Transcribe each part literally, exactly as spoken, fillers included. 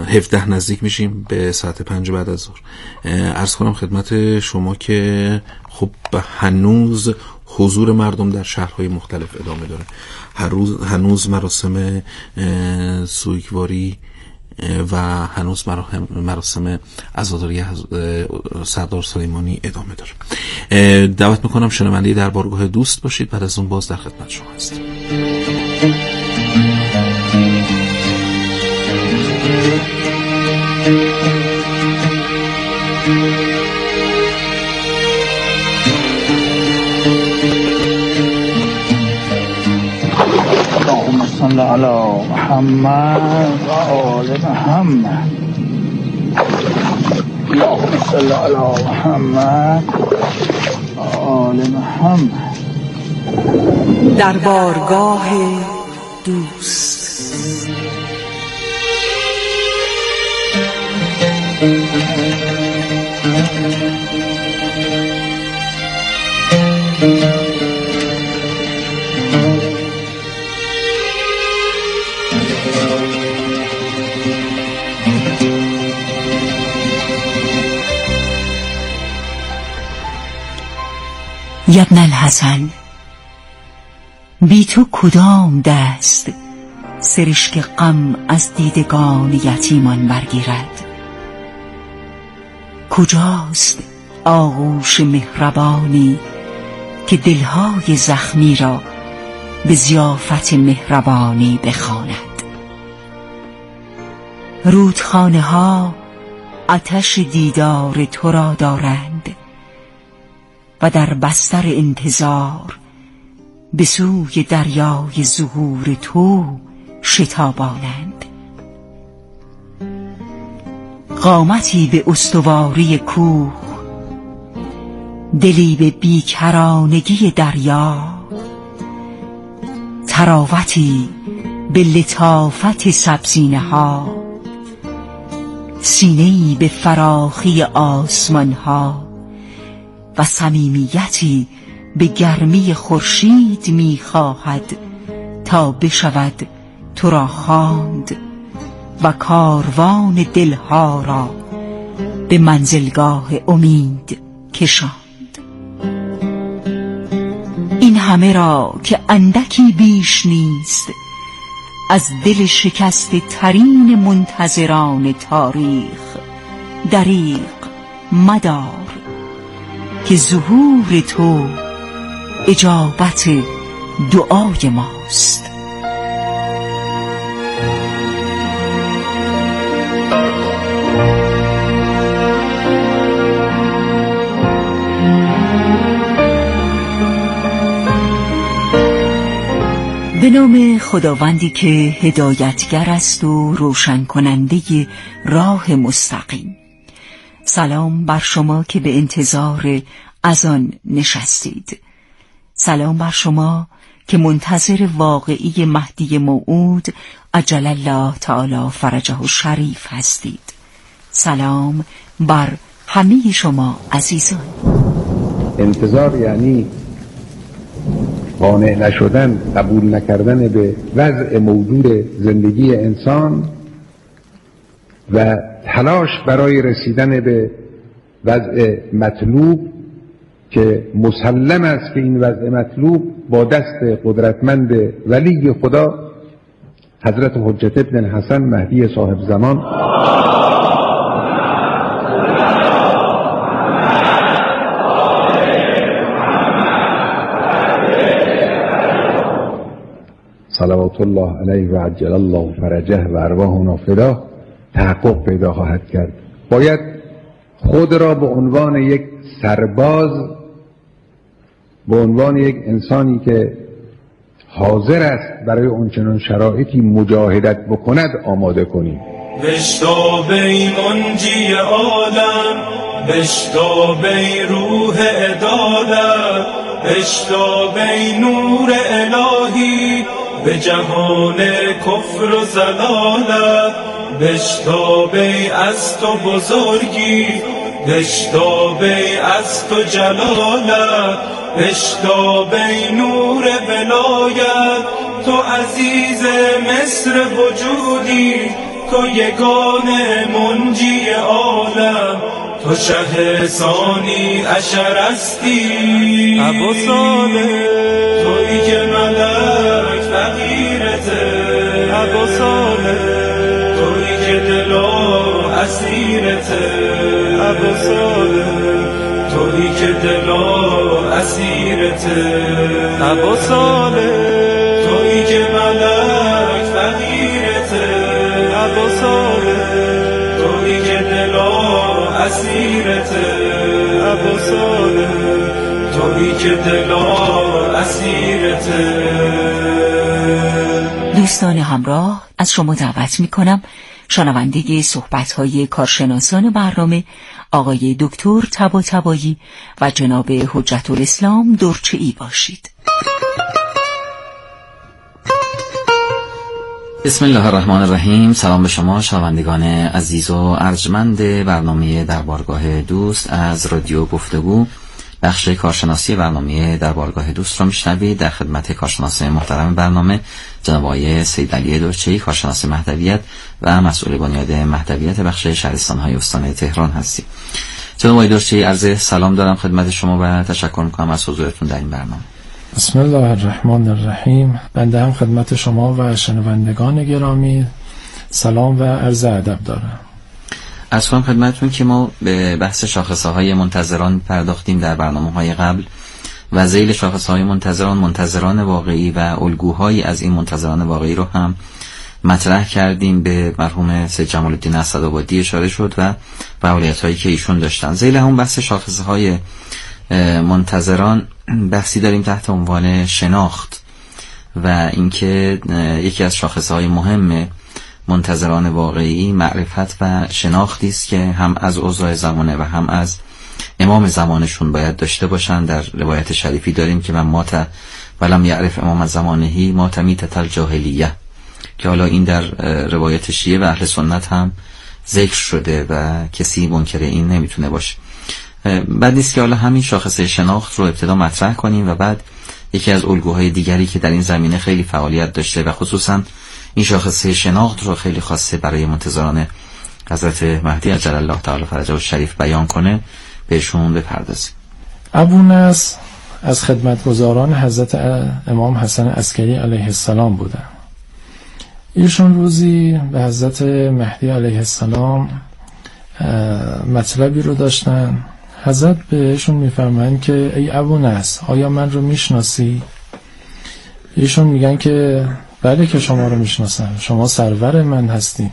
هفده نزدیک میشیم به ساعت پنج بعد از ظهر. عرض کنم خدمت شما که خب هنوز حضور مردم در شهرهای مختلف ادامه داره. هر روز هنوز مراسم سوگواری و هنوز مراسم عزاداری سردار سلیمانی ادامه داره. دعوت میکنم شنونده در بارگاه دوست باشید. بعد از اون باز در خدمت شما هستیم. اللهم صل علی محمد و آل محمد. اللهم صل علی محمد و آل محمد. در بارگاه دوست. یا ابن الحسن، بی تو کدام دست سرشک غم از دیدگان یتیمان برگیرد؟ کجاست آغوش مهربانی که دلهای زخمی را به ضیافت مهربانی بخواند؟ رودخانه ها آتش دیدار تو را دارند و در بستر انتظار به سوی دریای ظهور تو شتابانند. قامتی به استواری کوه، دلی به بیکرانگی دریا، تراوتی به لطافت سبزینه ها، سینه‌ای به فراخی آسمان ها و صمیمیتی به گرمی خورشید می‌خواهد تا بشود تو را خواند و کاروان دلها را به منزلگاه امید کشاند. این همه را که اندکی بیش نیست از دل شکسته ترین منتظران تاریخ دریغ مدار که ظهور تو اجابت دعای ماست. به نام خداوندی که هدایتگر است و روشن کننده راه مستقیم. سلام بر شما که به انتظار اذان نشستید. سلام بر شما که منتظر واقعی مهدی موعود عجل الله تعالی فرجه الشریف هستید. سلام بر همه شما عزیزان. انتظار یعنی قانع نشدن، قبول نکردن به وضع موجود زندگی انسان و تلاش برای رسیدن به وضع مطلوب که مسلم است که این وضع مطلوب با دست قدرتمند ولی خدا حضرت حجت ابن الحسن مهدی صاحب زمان صلوات الله علیه و عجل الله فرجه و ارواحنا فدا تحقق پیدا خواهد کرد. باید خود را به عنوان یک سرباز، به عنوان یک انسانی که حاضر است برای اونچنان شرایطی مجاهدت بکند آماده کنیم. بشتابی منجی عالم، بشتابی روح عدالت، بشتابی نور الهی به جهان کفر و زلالت، بشتابی از تو بزرگی، بشتابی از تو جلالت، بشتابی نور ولایت، تو عزیز مصر وجودی، تو یگانه منجی عالم، تو شه ثانی عشر هستی ابو صالح، تویی که ملک فقیرته ابو صالح، تویی که دلا اسیرته ابو صالح، تویی که دلا اسیرته ابو صالح، تویی که ملک فقیرته ابو صالح، تویی که دلا اسیرته ابو صالح، تویی که دلا اسیرته. دوستان همراه، از شما دعوت می کنم شنونده صحبت‌های کارشناسان برنامه آقای دکتر طباطبایی و جناب حجت الاسلام درچه‌ای باشید. بسم الله الرحمن الرحیم. سلام به شما شنوندگان عزیز و ارجمند برنامه دربارگاه دوست از رادیو گفتگو. بخش کارشناسی برنامه دربارگاه دوست را میشنوید. در خدمت کارشناس محترم برنامه جناب آقای سید علی درچه‌ای، کارشناس مهدویت و مسئول بنیاد مهدویت بخش شهرستان‌های استان تهران هستیم. جناب آقای درچه‌ای، عرض سلام دارم خدمت شما و تشکر می‌کنم از حضورتون در این برنامه. بسم الله الرحمن الرحیم. بنده هم خدمت شما و شنوندگان گرامی سلام و عرض ادب دارم. از کنم خدمتتون که ما به بحث شاخصه‌های منتظران پرداختیم در برنامه‌های قبل و ذیل شاخصه‌های منتظران منتظران واقعی و الگوهایی از این منتظران واقعی رو هم مطرح کردیم. به مرحوم سید جمال الدین اسدآبادی اشاره شد و فعالیت‌هایی که ایشون داشتن. ذیل همون بحث شاخصه‌های منتظران بحثی داریم تحت عنوان شناخت و اینکه یکی از شاخصه‌های مهم منتظران واقعی معرفت و شناختی است که هم از اوضاع زمانه و هم از امام زمانشون باید داشته باشن. در روایت شریفی داریم که من مات ولم یعرف امام زمانهی مات میتة الجاهلیه، که حالا این در روایت شیعه و اهل سنت هم ذکر شده و کسی منکر این نمیتونه باشه. بعد نیست که حالا همین شاخصه شناخت رو ابتدا مطرح کنیم و بعد یکی از الگوهای دیگری که در این زمینه خیلی فعالیت داشته و خصوصا این شاخصه شناخت رو خیلی خواسته برای منتظران حضرت مهدی عجل الله تعالی فرجه الشریف بیان کنه بهشون بپردازیم. ابو نصر از خدمتگزاران حضرت امام حسن عسکری علیه السلام بودن. ایشون روزی به حضرت مهدی علیه السلام مطلبی رو داشتن. حضرت بهشون میفرمایند که ای ابو نصر، آیا من رو میشناسی؟ ایشون میگن که بله که شما رو میشناسم، شما سرور من هستی،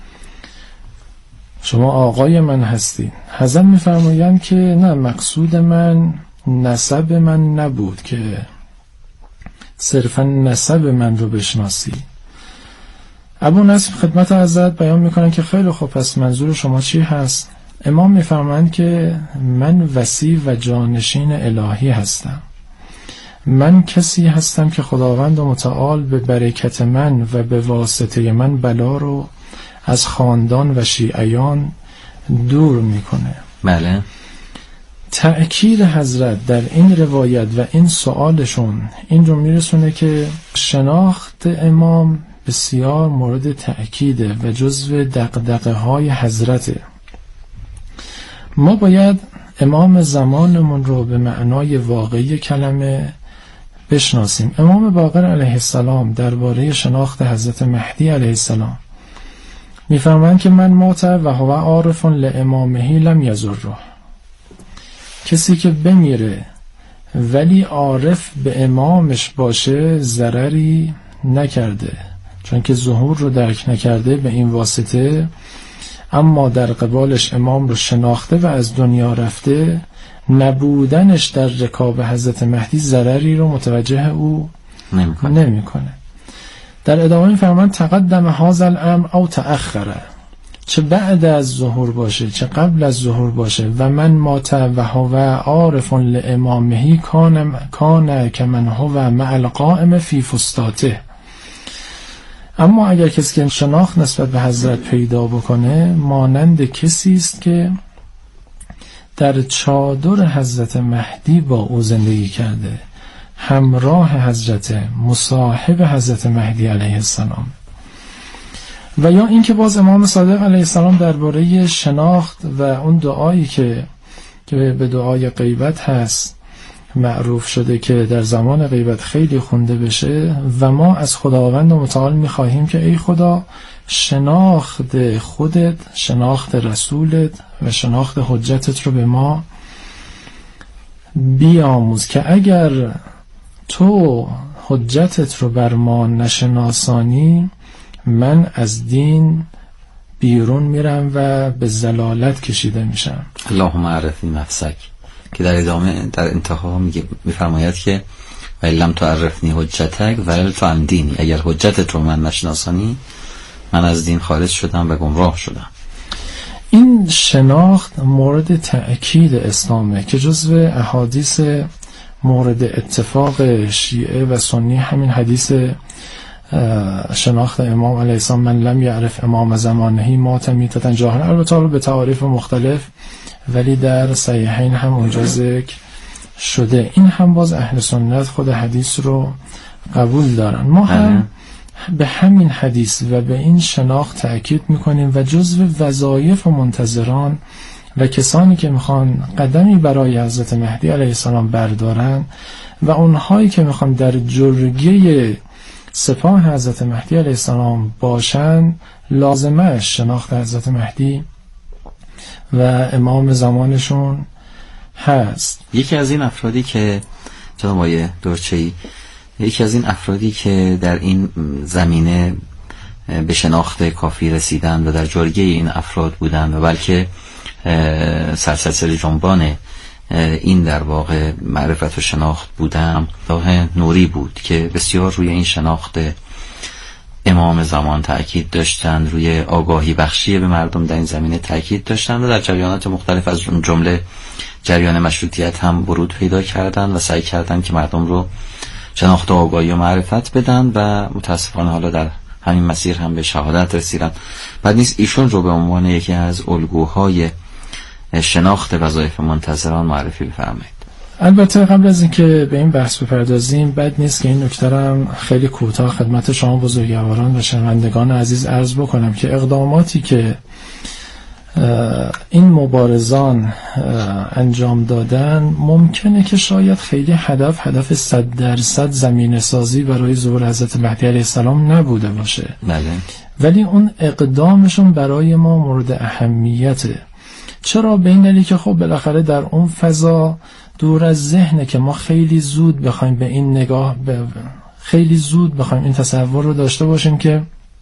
شما آقای من هستی. حضرت میفرمایند که نه، مقصود من نسب من نبود که صرفا نسب من رو بشناسی. ابو نصر خدمت حضرت بیان میکنن که خیلی خوب، پس منظور شما چی هست؟ امام میفرمایند که من وصی و جانشین الهی هستم. من کسی هستم که خداوند متعال به برکت من و به واسطه من بلا رو از خاندان و شیعیان دور میکنه. بله. تأکید حضرت در این روایت و این سوالشون این رو میرسونه که شناخت امام بسیار مورد تأکیده و جزو دغدغه های حضرته. ما باید امام زمانمون رو به معنای واقعی کلمه بشناسیم. امام باقر علیه السلام درباره شناخت حضرت مهدی علیه السلام میفرمایند که من مات و هو عارف لامامه لم یضره. کسی که بمیره ولی عارف به امامش باشه ضرری نکرده، چون که ظهور رو درک نکرده به این واسطه، اما در قبالش امام رو شناخته و از دنیا رفته، نبودنش در رکاب حضرت مهدی ضرری رو متوجه او نمیکنه. نمیکنه. در ادامه می‌فرمایند تقدم هذا الامر او تأخره، چه بعد از ظهور باشه چه قبل از ظهور باشه، و من مات و هو عارف لامامه کان کان کمن هو مع القائم فی فستاته. اما اگر کسی که شناخت نسبت به حضرت پیدا بکنه، مانند کسی است که در چادر حضرت مهدی با او زندگی کرده، همراه حضرت، مصاحب حضرت مهدی علیه السلام. و یا اینکه باز امام صادق علیه السلام درباره شناخت و اون دعایی که که به دعای غیبت هست معروف شده که در زمان غیبت خیلی خونده بشه و ما از خداوند متعال می‌خواهیم که ای خدا شناخت خودت، شناخت رسولت و شناخت حجتت رو به ما بیاموز که اگر تو حجتت رو بر ما نشناسانی من از دین بیرون میرم و به ضلالت کشیده میشم. اللهم عرفنی نفسک که در ادامه در انتها میگه میفرماید که و لم تعرفنی حجتک ولل تو عن دینی، اگر حجتت رو من نشناسانی من از دین خارج شدم و گمراه شدم. این شناخت مورد تأکید اسلامه که جزو احادیث مورد اتفاق شیعه و سنی همین حدیث شناخت امام علیه السلام من لم یعرف امام زمانهی مات میتة جاهلا، البته به تعاریف مختلف ولی در صحیحین هم اونجا ذکر شده. این هم باز اهل سنت خود حدیث رو قبول دارن. ما هم به همین حدیث و به این شناخت تأکید میکنیم و جزو وظایف و منتظران و کسانی که میخوان قدمی برای حضرت مهدی علیه السلام بردارن و اونهایی که میخوان در جرگه سپاه حضرت مهدی علیه السلام باشن لازمه شناخت حضرت مهدی و امام زمانشون هست. یکی از این افرادی که جناب آقای دورچه‌ای یکی از این افرادی که در این زمینه به شناخت کافی رسیدن و در جرگه این افراد بودن و بلکه سرسلسله جنبان این در واقع معرفت و شناخت بودن راه نوری بود که بسیار روی این شناخت امام زمان تأکید داشتند، روی آگاهی بخشی به مردم در این زمینه تأکید داشتند و در جریانات مختلف از جمله جریان مشروطیت هم ورود پیدا کردند و سعی کردند که مردم رو شناخت و آگاهی و معرفت بدن و متاسفانه حالا در همین مسیر هم به شهادت رسیدن. بعد نیست ایشون رو به عنوان یکی از الگوهای شناخت وظایف منتظران معرفی بفرمایید. البته قبل از اینکه به این بحث بپردازیم بد نیست که این نکته هم خیلی کوتاه خدمت شما بزرگواران و شنوندگان عزیز عرض بکنم که اقداماتی که این مبارزان انجام دادن ممکنه که شاید خیلی هدف هدف صد درصد زمینه سازی برای ظهور حضرت مهدی علیه السلام نبوده باشه، بله. ولی اون اقدامشون برای ما مورد اهمیته. چرا؟ به این دلیل که خب بالاخره در اون فضا دور از ذهنه که ما خیلی زود بخوایم به این نگاه ب... خیلی زود بخوایم این تصور رو داشته باشیم که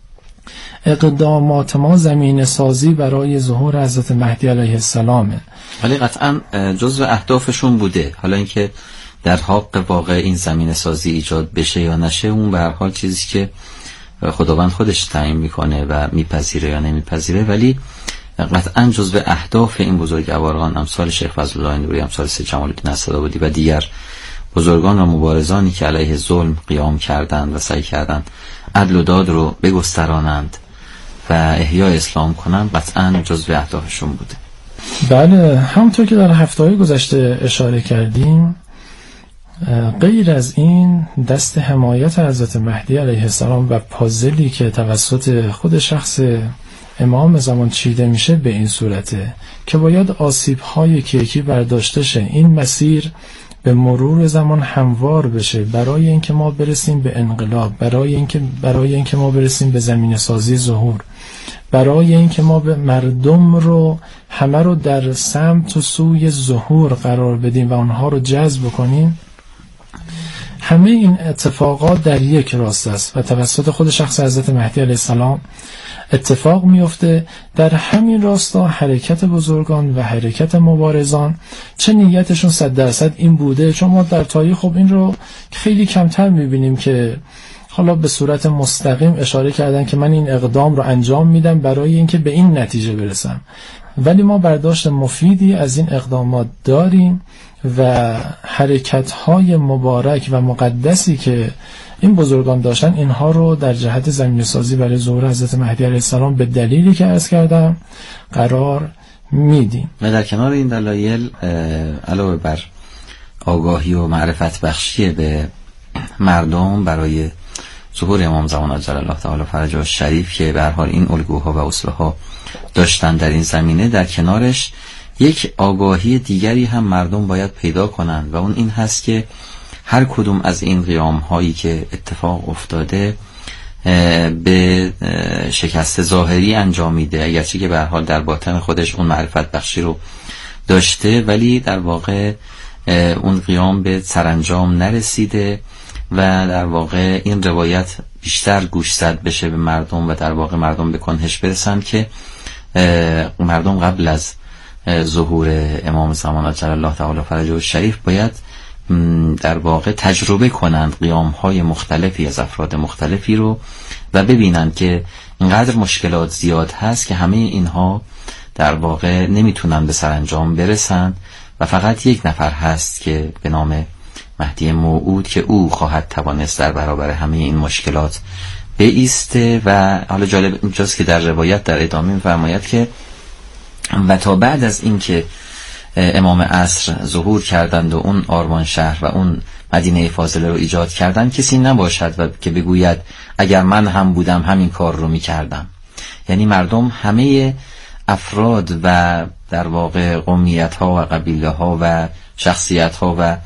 اقدامات ما زمینه سازی برای ظهور حضرت مهدی علیه السلامه. ولی قطعا جزو اهدافشون بوده. حالا اینکه در حق واقع این زمینه سازی ایجاد بشه یا نشه اون به هر حال چیزی که خداوند خودش تعیین میکنه و میپذیره یا نمیپذیره، ولی قطعا جزو اهداف این بزرگواران امثال شیخ فضل الله نوری، امثال سید جمال الدین اسدآبادی و دیگر بزرگان و مبارزانی که علیه ظلم قیام کردند و سعی کردند عدل و داد رو بگسترانند و احیای اسلام کنند، قطعا جزو اهدافشون بوده. بله، همونطور که در هفته‌های گذشته اشاره کردیم، غیر از این دست حمایت حضرت مهدی علیه السلام و پازلی که توسط خود شخص امام زمان چیده میشه به این صورته که باید آسیب‌های کیکی برداشته شه، این مسیر به مرور زمان هموار بشه برای اینکه ما برسیم به انقلاب، برای اینکه برای اینکه ما برسیم به زمینه سازی ظهور، برای اینکه ما به مردم رو همه رو در سمت و سوی ظهور قرار بدیم و اونها رو جذب کنیم. همه این اتفاقات در یک راست است و توسط خود شخص حضرت مهدی علیه السلام اتفاق میفته. در همین راستا حرکت بزرگان و حرکت مبارزان چه نیتشون صد درصد این بوده، چون ما در تاریخ خب این رو خیلی کمتر میبینیم که حالا به صورت مستقیم اشاره کردن که من این اقدام رو انجام میدم برای اینکه به این نتیجه برسم، ولی ما برداشت مفیدی از این اقدامات داریم و حرکت‌های مبارک و مقدسی که این بزرگان داشتن اینها رو در جهت زمینه سازی برای ظهور حضرت مهدی علیه السلام به دلیلی که عرض کردم قرار میدیم. و در کنار این دلایل علاوه بر آگاهی و معرفت بخشی به مردم برای ظهور امام زمان عجل الله تعالی فرجه الشریف که به هر حال این الگوها و اصولها داشتن در این زمینه، در کنارش یک آگاهی دیگری هم مردم باید پیدا کنند و اون این هست که هر کدوم از این قیام هایی که اتفاق افتاده به شکست ظاهری انجامیده، اگرچه که به هر حال در باطن خودش اون معرفت بخشی رو داشته، ولی در واقع اون قیام به سرانجام نرسیده و در واقع این روایت بیشتر گوشزد بشه به مردم و در واقع مردم به کنهش برسن که مردم قبل از ظهور امام زمان عجل الله تعالی فرجه الشریف باید در واقع تجربه کنند قیام‌های مختلفی از افراد مختلفی رو و ببینند که اینقدر مشکلات زیاد هست که همه اینها در واقع نمیتونن به سرانجام برسن و فقط یک نفر هست که به نام مهدی موعود که او خواهد توانست در برابر همه این مشکلات بایسته. و حالا جالب اینجاست که در روایت در ادامه می‌فرماید که و تا بعد از این که امام عصر ظهور کردند و اون آرمان شهر و اون مدینه فاضله رو ایجاد کردند، کسی نباشد و که بگوید اگر من هم بودم همین کار رو میکردم. یعنی مردم همه افراد و در واقع قومیت ها و قبیله ها و شخصیت ها و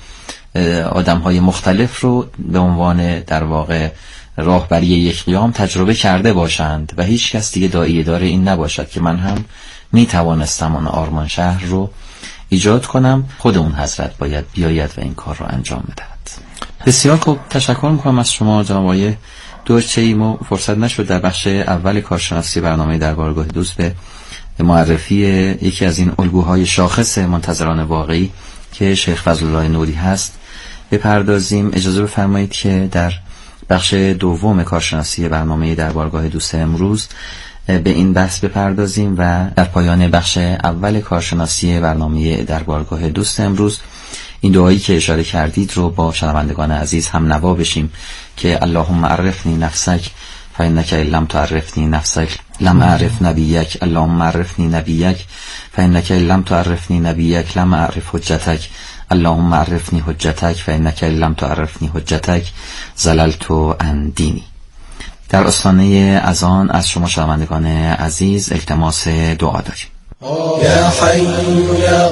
آدم های مختلف رو به عنوان در واقع راهبری یک قیام تجربه کرده باشند و هیچ کس دیگه داعیه داره این نباشد که من هم می توانستم اون آرمان شهر رو ایجاد کنم. خود اون حضرت باید بیاید و این کار رو انجام بدهد. بسیار خوب، تشکر میکنم از شما جناب آقای دورچه‌ای. ما فرصت نشد در بخش اول کارشناسی برنامه دربارگاه دوست به معرفی یکی از این الگوهای شاخص منتظران واقعی که شیخ فضل الله نوری هست بپردازیم. اجازه بفرمایید که در بخش دوم کارشناسی برنامه دربارگاه دوست امروز به این بحث بپردازیم و در پایان بخش اول کارشناسی برنامه دربارگاه دوست امروز این دعایی که اشاره کردید رو با شنوندگان عزیز هم نوا بشیم که اللهم عرفنی نفسک فإنک لم تعرفنی نفسک لم اعرف نبیک، اللهم عرفنی نبیک فإنک لم تعرفنی نبیک لم اعرف حجتک، اللهم عرفنی حجتک فإنک لم تعرفنی حجتک زللت عن دینی. در آستانه اذان از شما شنوندگان عزیز التماس دعا داریم. یا حی یا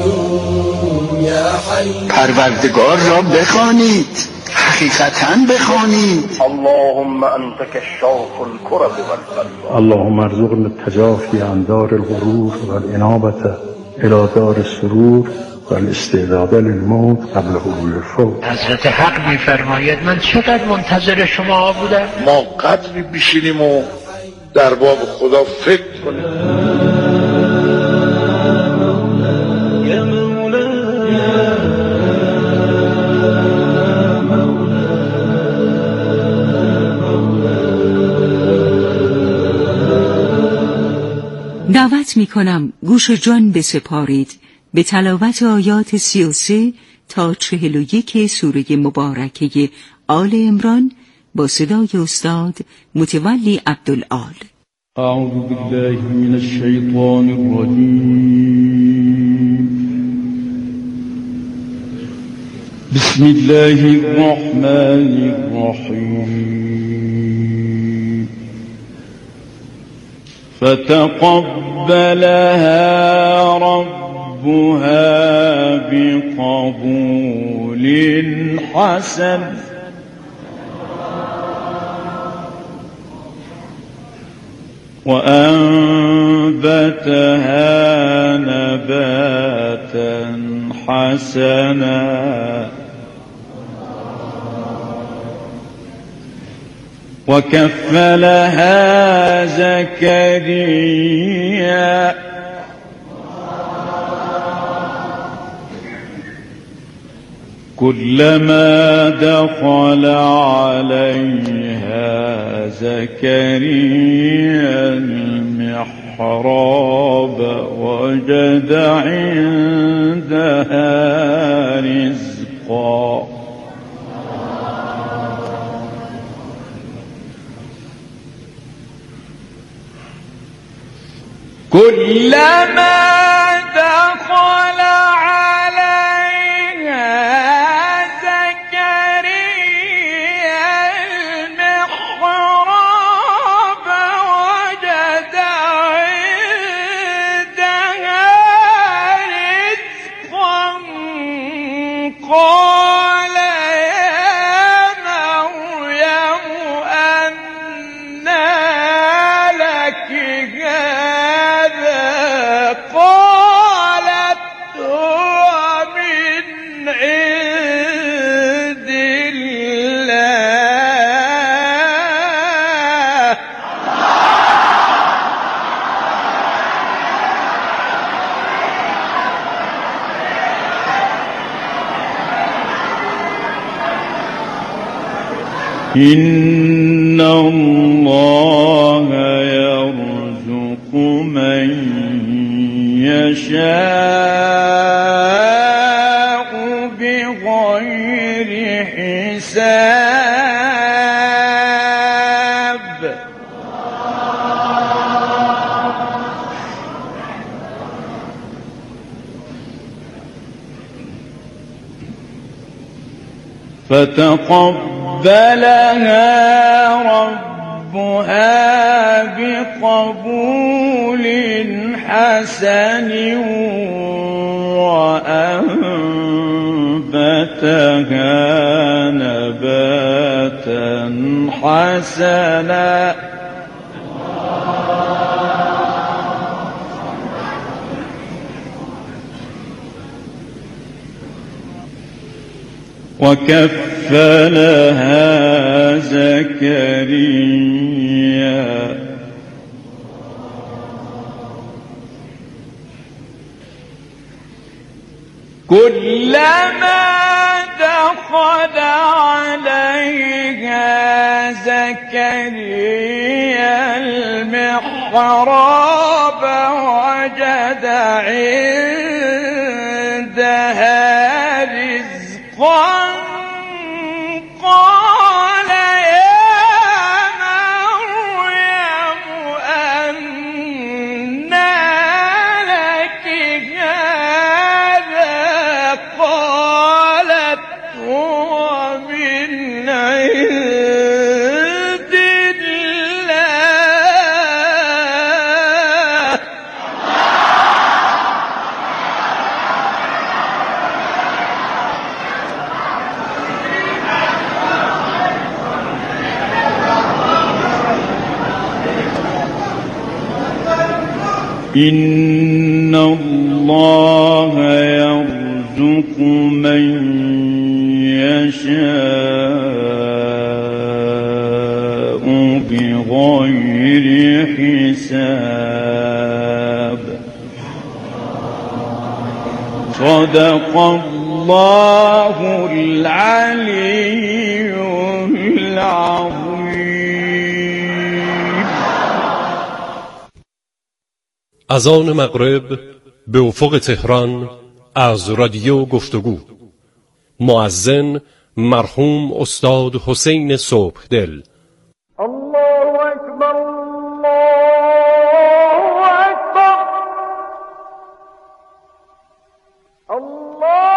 قیوم یا حی، پروردگار را بخوانید، حقیقتاً بخوانید. اللهم انت کشاف الکرب والبلا، اللهم ارزقنا التجافی عن دار الغرور والانابه الى دار السرور والاستعداد للموت قبل حلول الفوت. حضرت حق میفرماید من چقدر منتظر شما بودم. ما قدری بشینیم و در باب خدا فکر کنیم. دعوت می کنم گوش جان بسپارید به تلاوت آیات سی و سه تا چهل و یک سوره مبارکه آل عمران با صدای استاد متولی عبدالعال. اعوذ بالله من الشیطان الرجیم. بسم الله الرحمن الرحیم. فتقبلها ربها بقبول حسن وأنبتها نباتا حسنا وكفلها زكريا كلما دخل عليها زكريا المحراب وجد عندها رزقا كلما دخل عليها زكريا المحراب إن الله يرزق من يشاء بغير حساب. فتقبلها ربها بقبول حسن وأنبتها نباتا حسنا. وكفلها زكريا كلما دخل عليها زكريا المحراب وجد عندها رزقا قال يا مريم أنى لك هذا قالت هو من عند الله. إن الله يرزق من يشاء بغير حساب. صدق الله العلي العظيم. از آن مغرب به افق تهران از رادیو گفتگو، مؤذن مرحوم استاد حسین صبحدل. الله اکبر الله اکبر الله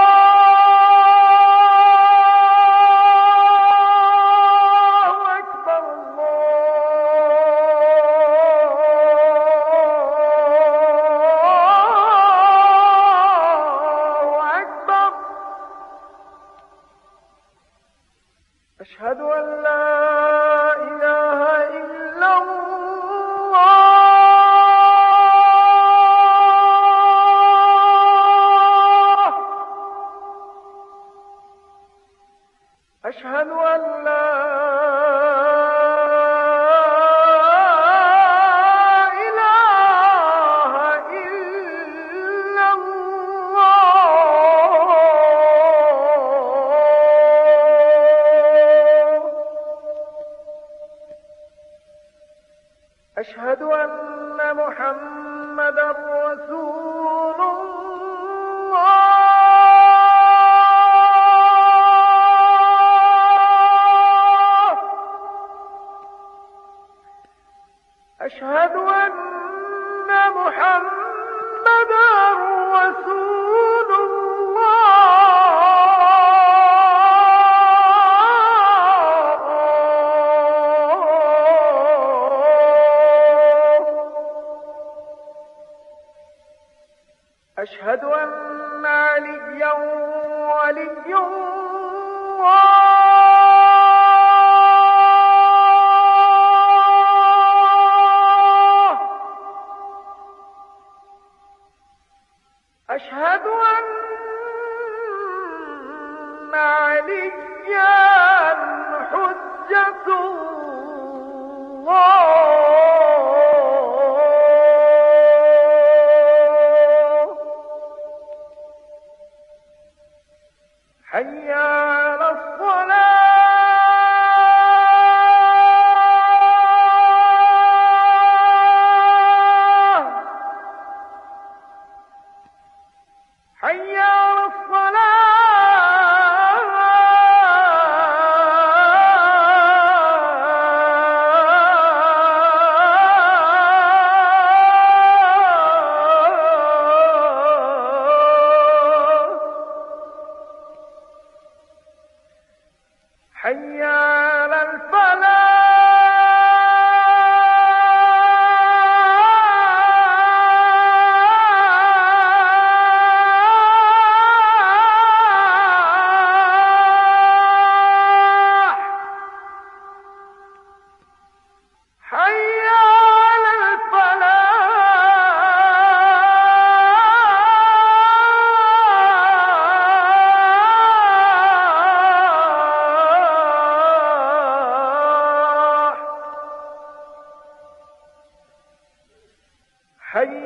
أشهد أن لا إله إلا الله. أشهد أن لا إله إلا الله. أشهد أن محمدا رسول الله. أشهد أن محمدا رسول أشهد أن عليا ولي الله. أشهد أن عليا حجة الله. حي على الصلاة.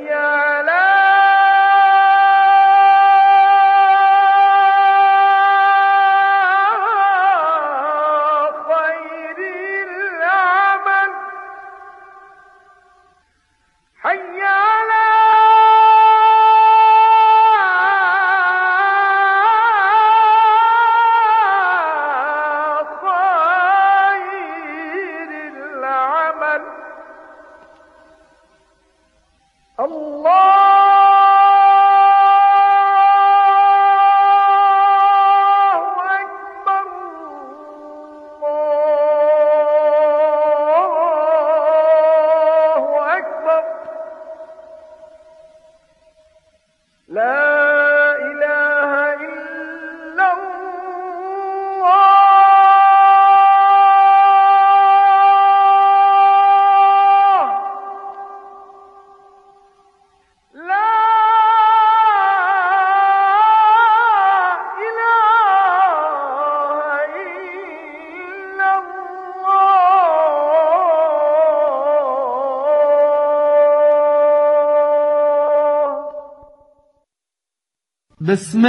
بسم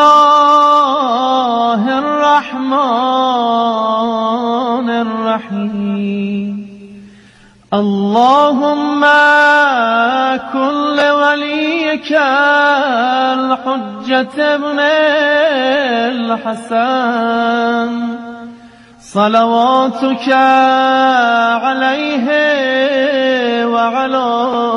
الله الرحمن الرحيم اللهم كن لوليك الحجة ابن الحسن صلواتك عليه وعلى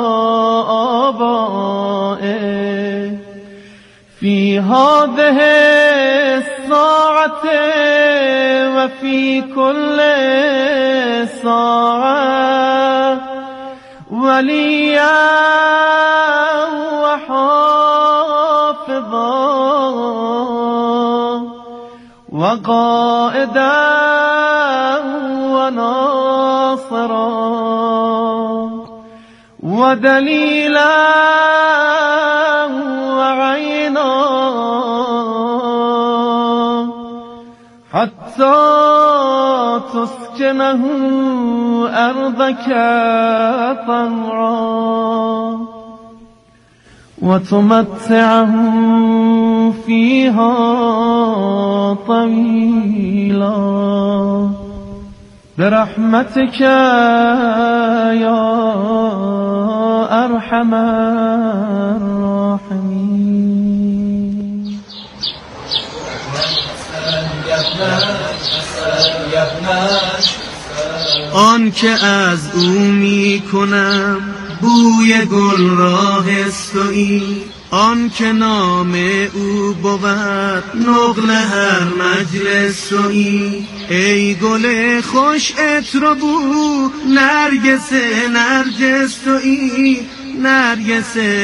آبائه في هذه الساعة وفي كل ساعة وليا وحافظا وقائدا وناصرا ودليلا وعينا حتى تسكنه أرضك طوعا وتمتعه فيها طويلا برحمتك يا أرحم الراحمين. آن که از او می کنم بوی گل را حسویی، آن که نام او بود نقل هر مجلس سویی. ای گل خوش عطر و بو نرگس نرگس تویی، نرگس